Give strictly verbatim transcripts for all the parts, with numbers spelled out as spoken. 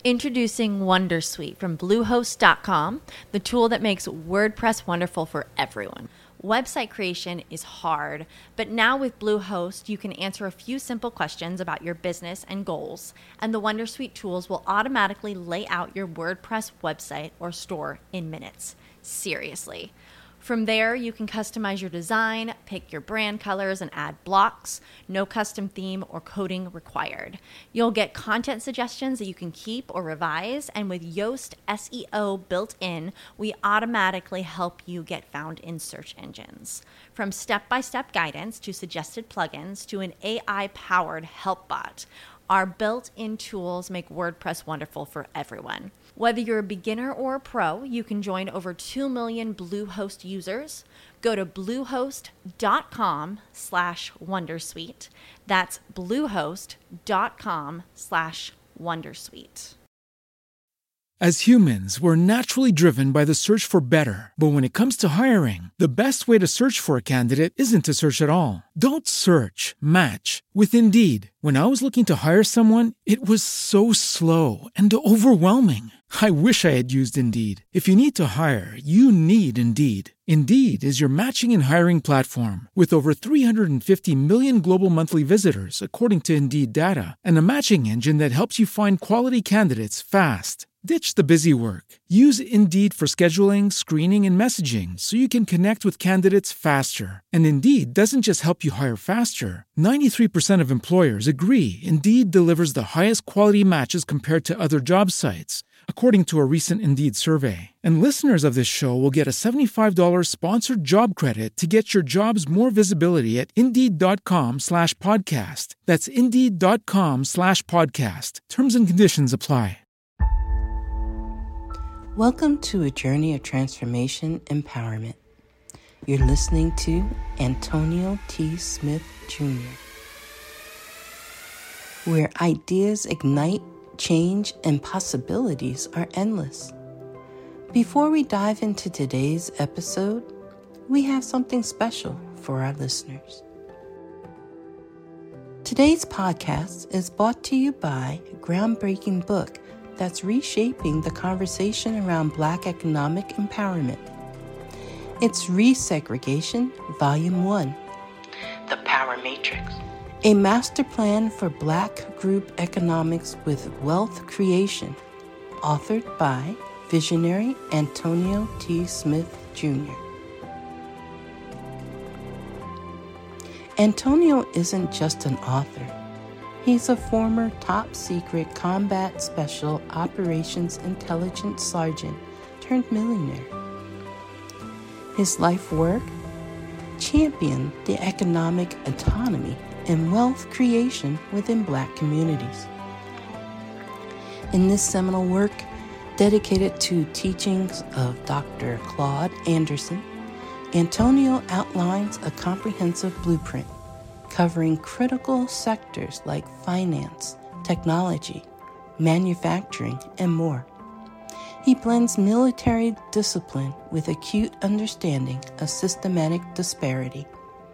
Introducing Wondersuite from Bluehost dot com, the tool that makes WordPress wonderful for everyone. Website creation is hard, but now with Bluehost, you can answer a few simple questions about your business and goals, and the Wondersuite tools will automatically lay out your WordPress website or store in minutes. Seriously. From there, you can customize your design, pick your brand colors, and add blocks. No custom theme or coding required. You'll get content suggestions that you can keep or revise, and with Yoast S E O built in, we automatically help you get found in search engines. From step-by-step guidance to suggested plugins to an A I-powered help bot, our built-in tools make WordPress wonderful for everyone. Whether you're a beginner or a pro, you can join over two million Bluehost users. Go to bluehost.com slash wondersuite. That's bluehost.com slash wondersuite. As humans, we're naturally driven by the search for better. But when it comes to hiring, the best way to search for a candidate isn't to search at all. Don't search, match with Indeed. When I was looking to hire someone, it was so slow and overwhelming. I wish I had used Indeed. If you need to hire, you need Indeed. Indeed is your matching and hiring platform with over three hundred fifty million global monthly visitors, according to Indeed data, and a matching engine that helps you find quality candidates fast. Ditch the busy work. Use Indeed for scheduling, screening, and messaging so you can connect with candidates faster. And Indeed doesn't just help you hire faster. ninety-three percent of employers agree Indeed delivers the highest quality matches compared to other job sites, according to a recent Indeed survey. And listeners of this show will get a seventy-five dollars sponsored job credit to get your jobs more visibility at Indeed.com slash podcast. That's Indeed.com slash podcast. Terms and conditions apply. Welcome to a journey of transformation empowerment. You're listening to Antonio T. Smith Junior, where ideas ignite, change, and possibilities are endless. Before we dive into today's episode, we have something special for our listeners. Today's podcast is brought to you by a groundbreaking book that's reshaping the conversation around Black economic empowerment. It's Resegregation, Volume one, The Power Matrix, a master plan for Black group economics with wealth creation, authored by visionary Antonio T. Smith Junior Antonio isn't just an author. He's a former top-secret Combat Special Operations Intelligence Sergeant turned millionaire. His life work? Champion the economic autonomy and wealth creation within Black communities. In this seminal work, dedicated to teachings of Doctor Claude Anderson, Antonio outlines a comprehensive blueprint covering critical sectors like finance, technology, manufacturing, and more. He blends military discipline with acute understanding of systematic disparity.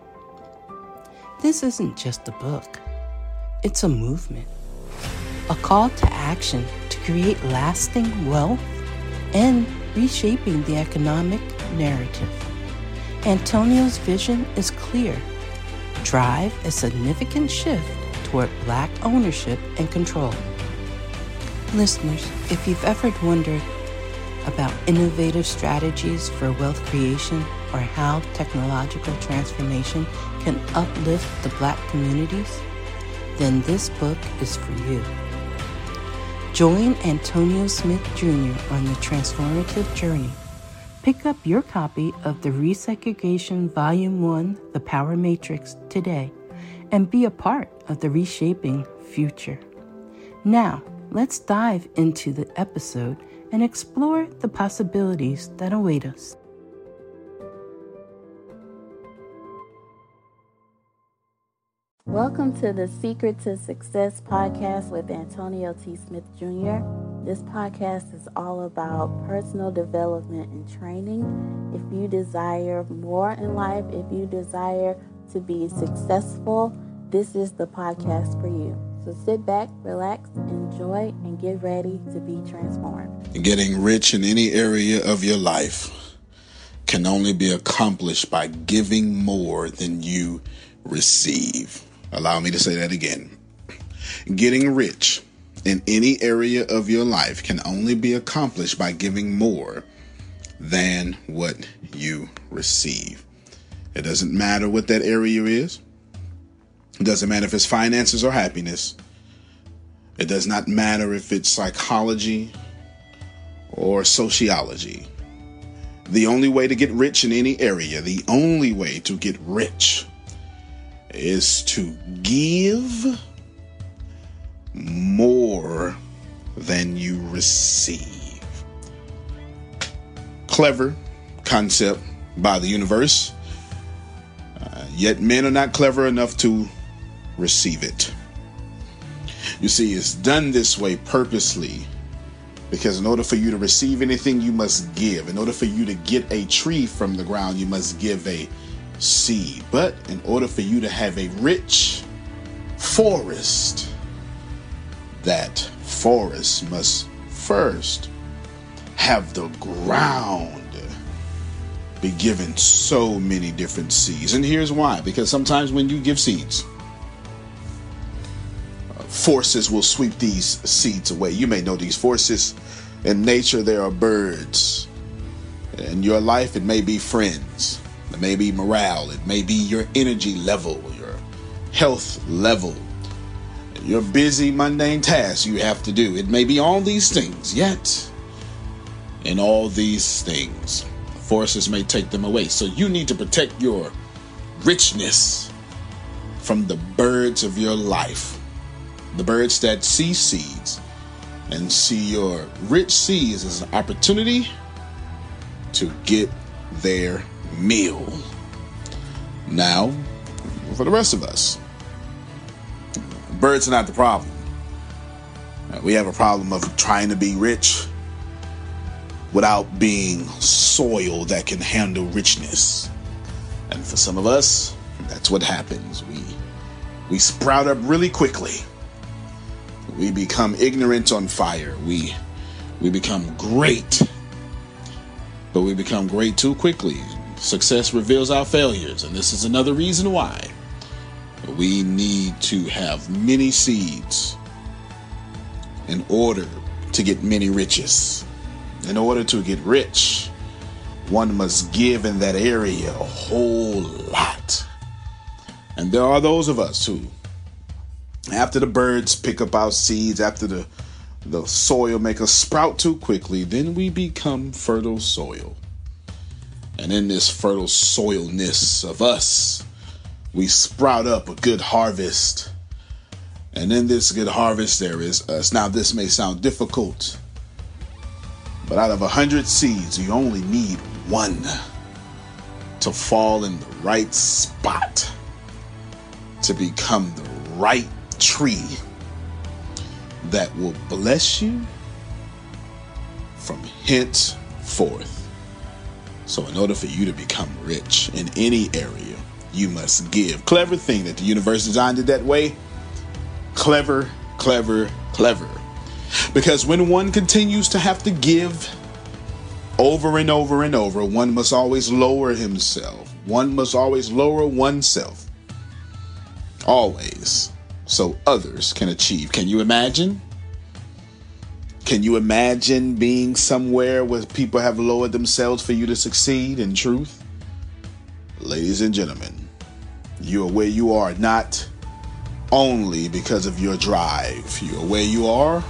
This isn't just a book. It's a movement, a call to action to create lasting wealth and reshaping the economic narrative. Antonio's vision is clear. Drive a significant shift toward Black ownership and control. Listeners, if you've ever wondered about innovative strategies for wealth creation or how technological transformation can uplift the Black communities, then this book is for you. Join Antonio Smith Junior on the transformative journey. Pick up your copy of the Resegregation Volume one, The Power Matrix, today, and be a part of the reshaping future. Now, let's dive into the episode and explore the possibilities that await us. Welcome to the Secret to Success podcast with Antonio T. Smith Junior This podcast is all about personal development and training. If you desire more in life, if you desire to be successful, this is the podcast for you. So sit back, relax, enjoy, and get ready to be transformed. Getting rich in any area of your life can only be accomplished by giving more than you receive. Allow me to say that again. Getting rich in any area of your life can only be accomplished by giving more than what you receive. It doesn't matter what that area is. It doesn't matter if it's finances or happiness. It does not matter if it's psychology or sociology. The only way to get rich in any area, the only way to get rich is to give more than you receive. Clever concept by the universe, uh, yet men are not clever enough to receive it. You see, it's done this way purposely because in order for you to receive anything, you must give. In order for you to get a tree from the ground, you must give a seed. But in order for you to have a rich forest, that forest must first have the ground be given so many different seeds. And here's why. Because sometimes when you give seeds, forces will sweep these seeds away. You may know these forces. In nature, there are birds. In your life, it may be friends. It may be morale. It may be your energy level, your health level, your busy, mundane tasks you have to do. It may be all these things. Yet, in all these things, forces may take them away. So you need to protect your richness from the birds of your life. The birds that see seeds and see your rich seeds as an opportunity to get their meal. Now, for the rest of us, birds are not the problem. We have a problem of trying to be rich without being soil that can handle richness. And for some of us, that's what happens. We we sprout up really quickly. We become ignorant on fire. We we become great, but we become great too quickly. Success reveals our failures, and this is another reason why we need to have many seeds in order to get many riches. In order to get rich, one must give in that area a whole lot. And there are those of us who, after the birds pick up our seeds, after the, the soil make us sprout too quickly, then we become fertile soil. And in this fertile soilness of us, we sprout up a good harvest. And in this good harvest, there is us. Now, this may sound difficult, but out of a hundred seeds, you only need one to fall in the right spot to become the right tree that will bless you from henceforth. So in order for you to become rich in any area, you must give. Clever thing that the universe designed it that way. Clever, clever, clever. Because when one continues to have to give over and over and over, one must always lower himself. One must always lower oneself. Always. So others can achieve. Can you imagine? Can you imagine being somewhere where people have lowered themselves for you to succeed in truth? Ladies and gentlemen, you are where you are not only because of your drive. You are where you are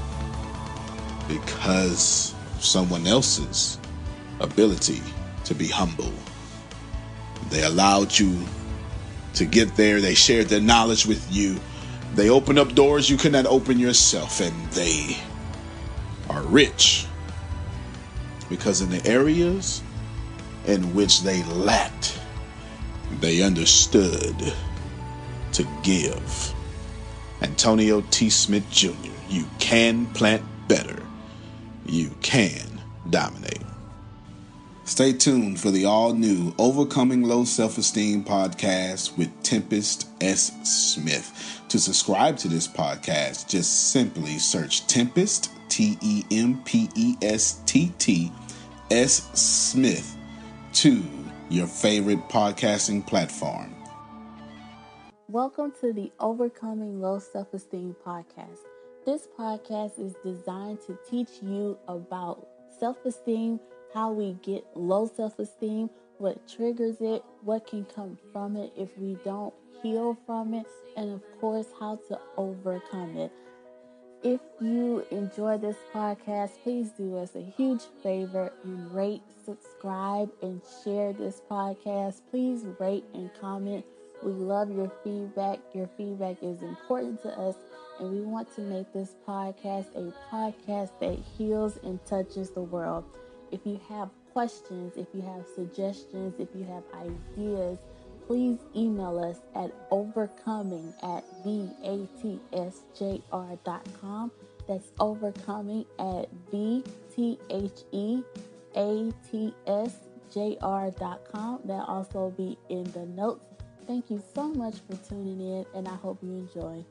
because of someone else's ability to be humble. They allowed you to get there. They shared their knowledge with you. They opened up doors you could not open yourself, and they are rich because in the areas in which they lacked, they understood to give. Antonio T. Smith Junior, you can plant better. You can dominate. Stay tuned for the all-new Overcoming Low Self-Esteem podcast with Tempest S. Smith. To subscribe to this podcast, just simply search Tempest, T E M P E S T T, S. Smith, to your favorite podcasting platform. Welcome to the Overcoming Low Self-Esteem podcast. This podcast is designed to teach you about self-esteem, how we get low self-esteem, what triggers it, what can come from it if we don't heal from it, and of course, how to overcome it. If you enjoy this podcast, please do us a huge favor and rate, subscribe, and share this podcast. Please rate and comment. We love your feedback. Your feedback is important to us, and we want to make this podcast a podcast that heals and touches the world. If you have questions, if you have suggestions, if you have ideas, please email us at overcoming at V A T S J R dot com. That's overcoming at V T H E A T S J R dot com. That'll also be in the notes. Thank you so much for tuning in, and I hope you enjoy.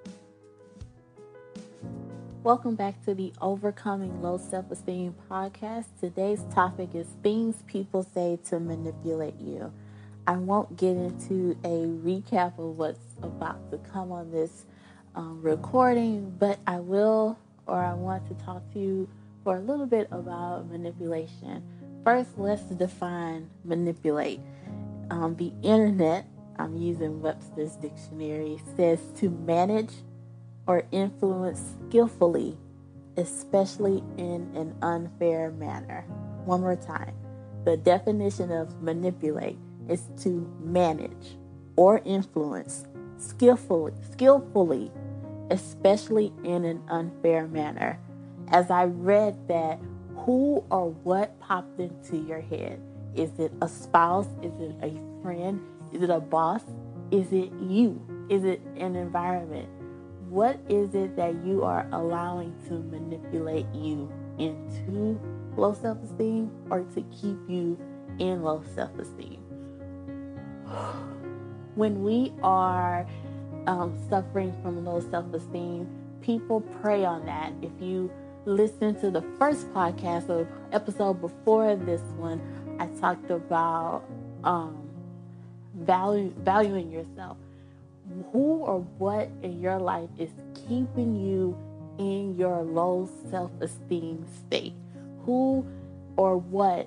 Welcome back to the Overcoming Low Self-Esteem podcast. Today's topic is things people say to manipulate you. I won't get into a recap of what's about to come on this um, recording, but I will, or I want to talk to you for a little bit about manipulation. First, let's define manipulate. Um, the internet, I'm using Webster's dictionary, says to manage or influence skillfully, especially in an unfair manner. One more time. The definition of manipulate is to manage or influence skillfully, skillfully, especially in an unfair manner. As I read that, who or what popped into your head? Is it a spouse? Is it a friend? Is it a boss? Is it you? Is it an environment? What is it that you are allowing to manipulate you into low self-esteem or to keep you in low self-esteem? When we are um, suffering from low self-esteem, people prey on that. If you listen to the first podcast or episode before this one, I talked about um, value, valuing yourself. Who or what in your life is keeping you in your low self-esteem state? Who or what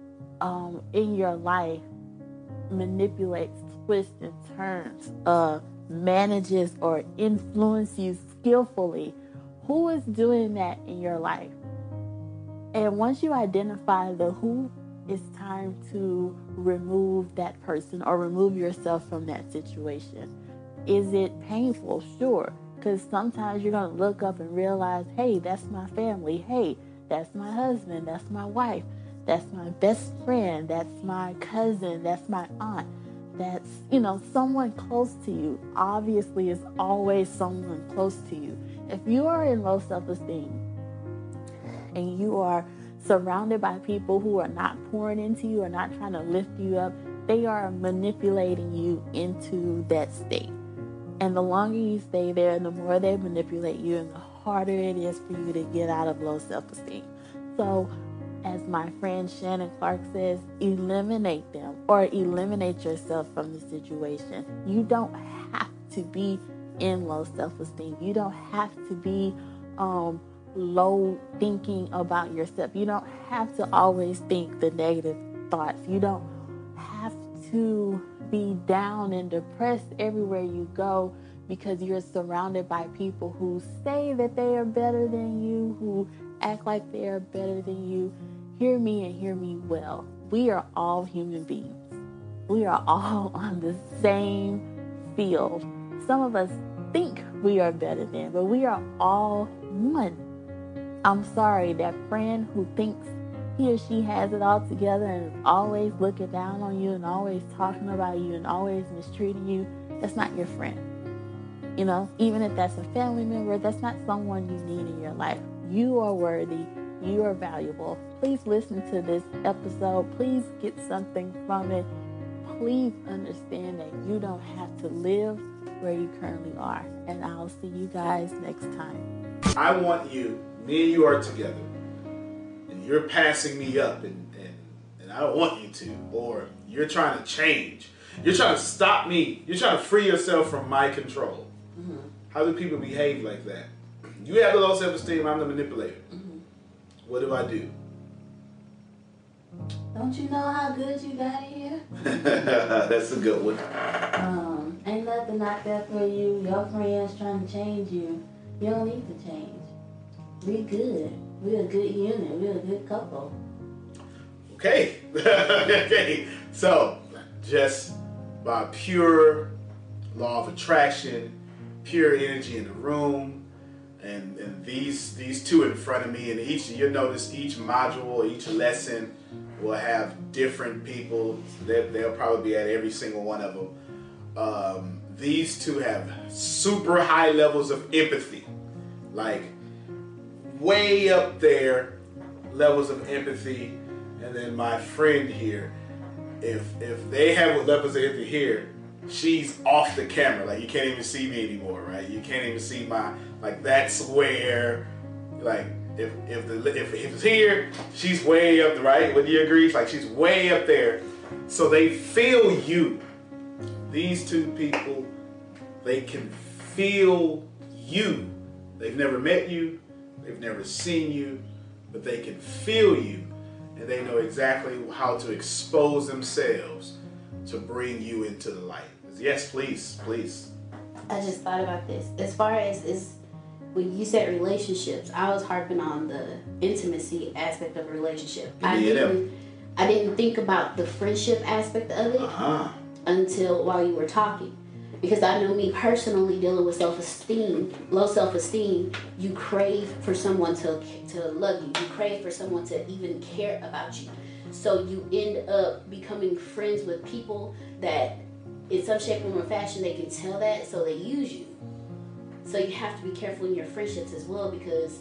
um, in your life manipulates, twists, and turns, uh, manages or influences you skillfully? Who is doing that in your life? And once you identify the who, it's time to remove that person or remove yourself from that situation. Is it painful? Sure. Because sometimes you're going to look up and realize, hey, that's my family. Hey, that's my husband. That's my wife. That's my best friend. That's my cousin. That's my aunt. That's, you know, someone close to you. Obviously, it's always someone close to you. If you are in low self-esteem and you are surrounded by people who are not pouring into you or not trying to lift you up, they are manipulating you into that state. And the longer you stay there, and the more they manipulate you, and the harder it is for you to get out of low self-esteem. So, as my friend Shannon Clark says, eliminate them or eliminate yourself from the situation. You don't have to be in low self-esteem. You don't have to be um, low thinking about yourself. You don't have to always think the negative thoughts. You don't have to be down and depressed everywhere you go because you're surrounded by people who say that they are better than you, who act like they are better than you. Hear me and hear me well. We are all human beings. We are all on the same field. Some of us think we are better than, but we are all one. I'm sorry, that friend who thinks he or she has it all together and is always looking down on you and always talking about you and always mistreating you, that's not your friend. You know, even if that's a family member, that's not someone you need in your life. You are worthy. You are valuable. Please listen to this episode. Please get something from it. Please understand that you don't have to live where you currently are. And I'll see you guys next time. I want you, me and you are together, and you're passing me up, and, and, and I don't want you to, or you're trying to change. You're trying to stop me. You're trying to free yourself from my control. Mm-hmm. How do people behave like that? You have the low self-esteem, I'm the manipulator. Mm-hmm. What do I do? Don't you know how good you got here? That's a good one. Um, ain't nothing out there for you. Your friends trying to change you. You don't need to change. We good. We're a good unit. We're a good couple. Okay. Okay. So, just by pure law of attraction, pure energy in the room, and, and these these two in front of me, and each, you'll notice each module, each lesson will have different people. They'll, they'll probably be at every single one of them. Um, these two have super high levels of empathy, like way up there levels of empathy. And then my friend here, if if they have levels of empathy here, she's off the camera. Like, you can't even see me anymore, right? You can't even see my, like, that's where, like, if if the if, if it's here, she's way up the right. Would you agree? Like, she's way up there. So they feel you. These two people, they can feel you. They've never met you, they've never seen you, but they can feel you, and they know exactly how to expose themselves to bring you into the light. Yes, please, please. I just thought about this. As far as is, when you said relationships, I was harping on the intimacy aspect of a relationship. Yeah, I didn't, I didn't think about the friendship aspect of it uh-huh. until while you were talking. Because I know me personally, dealing with self-esteem, low self-esteem, you crave for someone to to love you. You crave for someone to even care about you. So you end up becoming friends with people that, in some shape, form, or fashion, they can tell that, so they use you. So you have to be careful in your friendships as well, because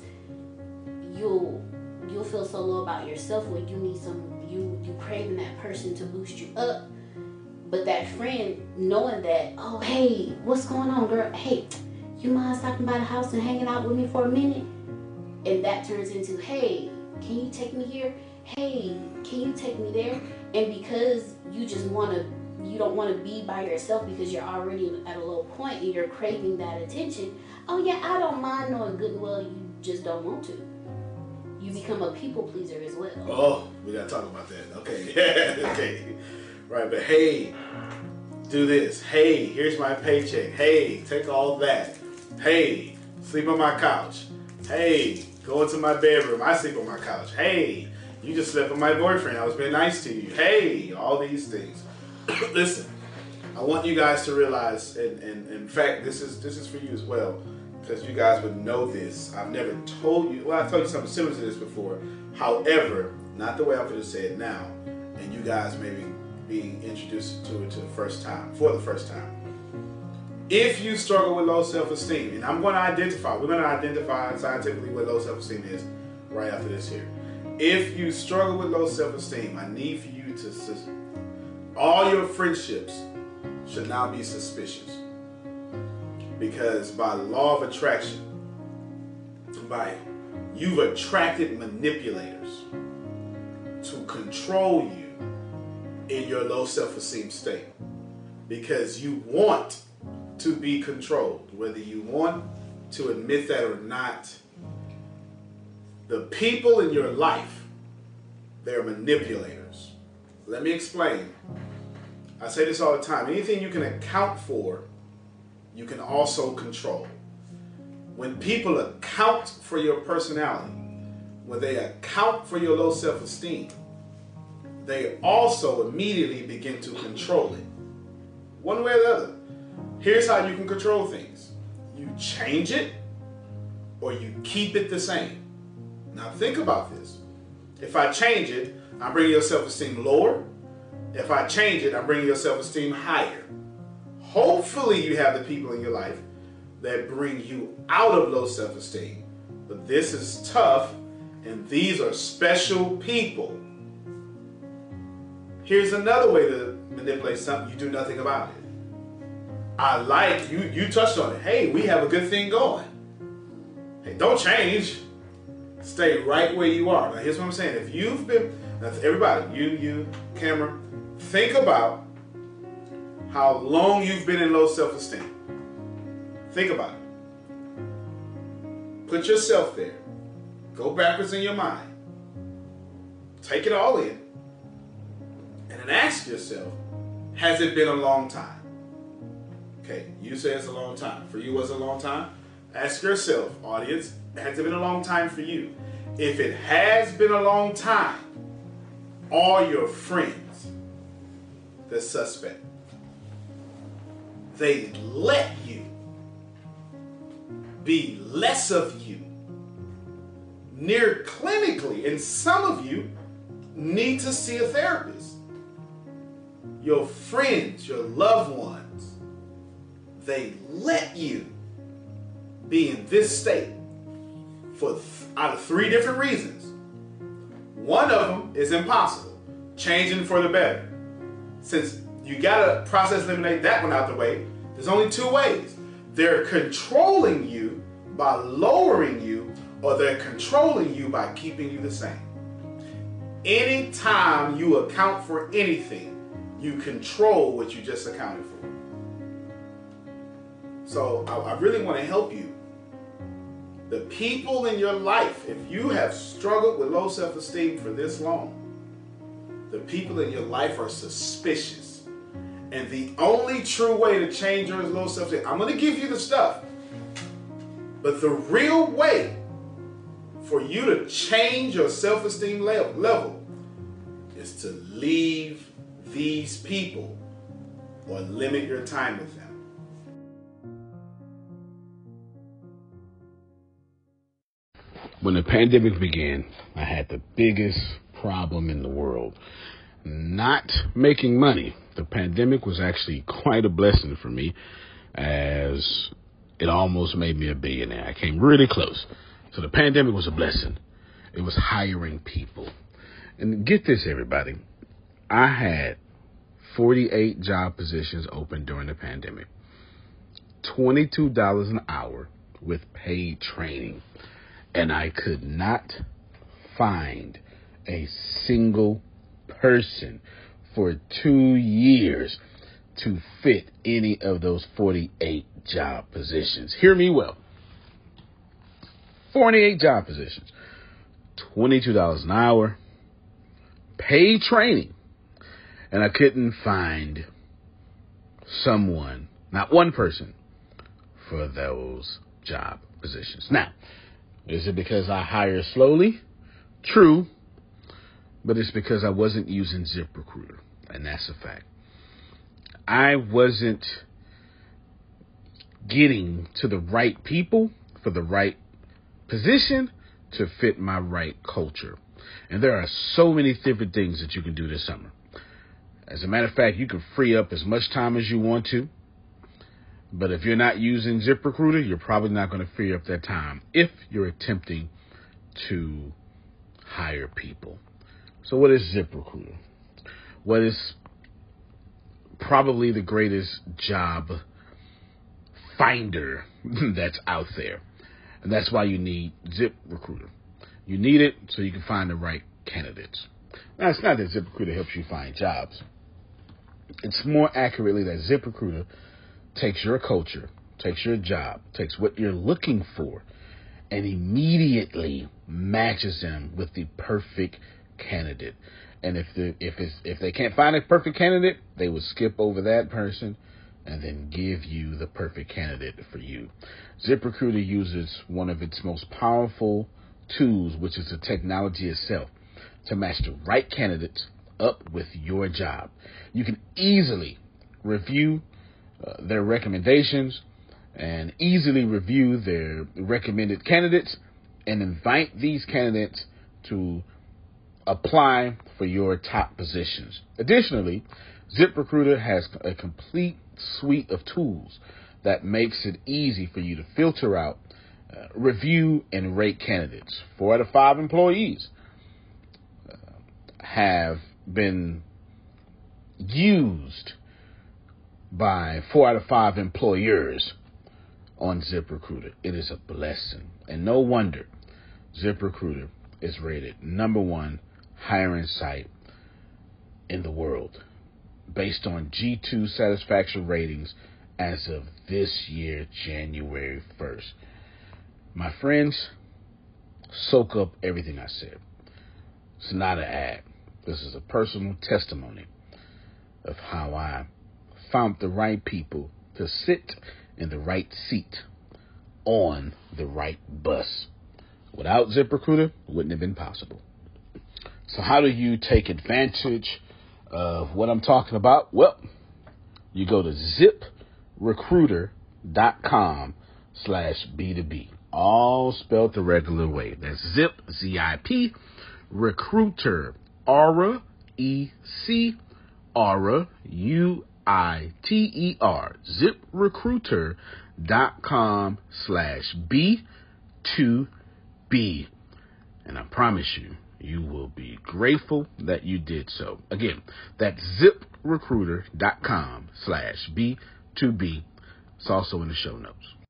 you'll you'll feel so low about yourself when you need some you you craving that person to boost you up. But that friend, knowing that, oh, hey, what's going on, girl? Hey, you mind stopping by the house and hanging out with me for a minute? And that turns into, hey, can you take me here? Hey, can you take me there? And because you just want to, you don't want to be by yourself because you're already at a low point and you're craving that attention. Oh, yeah, I don't mind knowing good and well you just don't want to. You become a people pleaser as well. Oh, we got to talk about that. Okay. Okay. Right, but hey, do this. Hey, here's my paycheck. Hey, take all that. Hey, sleep on my couch. Hey, go into my bedroom. I sleep on my couch. Hey, you just slept with my boyfriend. I was being nice to you. Hey, all these things. Listen, I want you guys to realize, and, and, and in fact, this is this is for you as well, because you guys would know this. I've never told you, well, I told you something similar to this before. However, not the way I'm going to say it now, and you guys maybe being introduced to it to the first time, for the first time. If you struggle with low self-esteem, and I'm going to identify, we're going to identify scientifically what low self-esteem is right after this here. If you struggle with low self-esteem, I need for you to, all your friendships should now be suspicious. Because by law of attraction, by you've attracted manipulators to control you in your low self-esteem state, because you want to be controlled, whether you want to admit that or not. The people in your life, they're manipulators. Let me explain. I say this all the time. Anything you can account for, you can also control. When people account for your personality, when they account for your low self-esteem, they also immediately begin to control it. One way or the other. Here's how you can control things. You change it or you keep it the same. Now think about this. If I change it, I'm bringing your self-esteem lower. If I change it, I'm bringing your self-esteem higher. Hopefully you have the people in your life that bring you out of low self-esteem but this is tough, and these are special people. Here's another way to manipulate something. You do nothing about it. I like, you You touched on it. Hey, we have a good thing going. Hey, don't change. Stay right where you are. Now, here's what I'm saying. If you've been, that's everybody, you, you, camera, think about how long you've been in low self-esteem. Think about it. Put yourself there. Go backwards in your mind. Take it all in. And then ask yourself, has it been a long time? Okay, you say it's a long time. For you, was it a long time? Ask yourself, audience, has it been a long time for you? If it has been a long time, all your friends, the suspect, they let you be less of you, near clinically, and some of you need to see a therapist. Your friends, your loved ones, they let you be in this state for th- out of three different reasons. One of them is impossible, changing for the better. Since you gotta process eliminate that one out the way, there's only two ways. They're controlling you by lowering you, or they're controlling you by keeping you the same. Anytime you account for anything, you control what you just accounted for. So I, I really want to help you. The people in your life, if you have struggled with low self-esteem for this long, the people in your life are suspicious. And the only true way to change your low self-esteem, I'm going to give you the stuff, but the real way for you to change your self-esteem level, level is to leave these people or limit your time with them. When the pandemic began, I had the biggest problem in the world. Not making money. The pandemic was actually quite a blessing for me, as it almost made me a billionaire. I came really close. So the pandemic was a blessing. It was hiring people. And get this, everybody. I had forty-eight job positions open during the pandemic. twenty-two dollars an hour with paid training. And I could not find a single person for two years to fit any of those forty-eight job positions. Hear me well. forty-eight job positions, twenty-two dollars an hour, paid training, and I couldn't find someone, not one person, for those job positions. Now, is it because I hire slowly? True, but it's because I wasn't using ZipRecruiter, and that's a fact. I wasn't getting to the right people for the right position to fit my right culture. And there are so many different things that you can do this summer. As a matter of fact, you can free up as much time as you want to. But if you're not using ZipRecruiter, you're probably not going to free up that time if you're attempting to hire people. So what is ZipRecruiter? What is probably the greatest job finder that's out there. And that's why you need ZipRecruiter. You need it so you can find the right candidates. Now, it's not that ZipRecruiter helps you find jobs. It's more accurately that ZipRecruiter takes your culture, takes your job, takes what you're looking for, and immediately matches them with the perfect candidate. And if the, if it's if they can't find a perfect candidate, they will skip over that person and then give you the perfect candidate for you. ZipRecruiter uses one of its most powerful tools, which is the technology itself, to match the right candidates up with your job. You can easily review uh, their recommendations and easily review their recommended candidates and invite these candidates to apply for your top positions. Additionally, ZipRecruiter has a complete suite of tools that makes it easy for you to filter out uh, review and rate candidates. Four out of five employees uh, have been used by four out of five employers on ZipRecruiter. It is a blessing. And no wonder ZipRecruiter is rated number one hiring site in the world based on G two satisfaction ratings as of this year, January first. My friends, soak up everything I said. It's not an ad. This is a personal testimony of how I found the right people to sit in the right seat on the right bus. Without ZipRecruiter, it wouldn't have been possible. So how do you take advantage of what I'm talking about? Well, you go to ZipRecruiter.com slash B2B. All spelled the regular way. That's Zip, Z I P, Recruiter, Aura, E C, Aura, U I T E R, ZipRecruiter.com slash B two B. And I promise you, you will be grateful that you did so. Again, that's ZipRecruiter.com slash B two B. It's also in the show notes.